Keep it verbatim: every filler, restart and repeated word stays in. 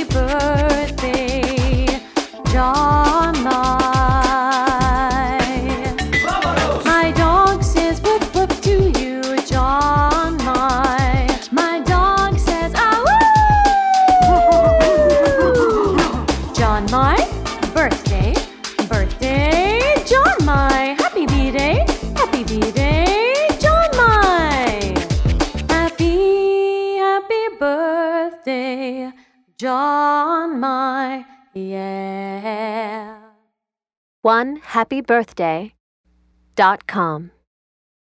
birthday, John my. My dog says woof woof to you, John my. My dog says ah woo. John my, birthday, birthday, John my. Happy B-Day, happy B-Day, John my. Happy, happy birthday, John my, yeah. one happy birthday dot com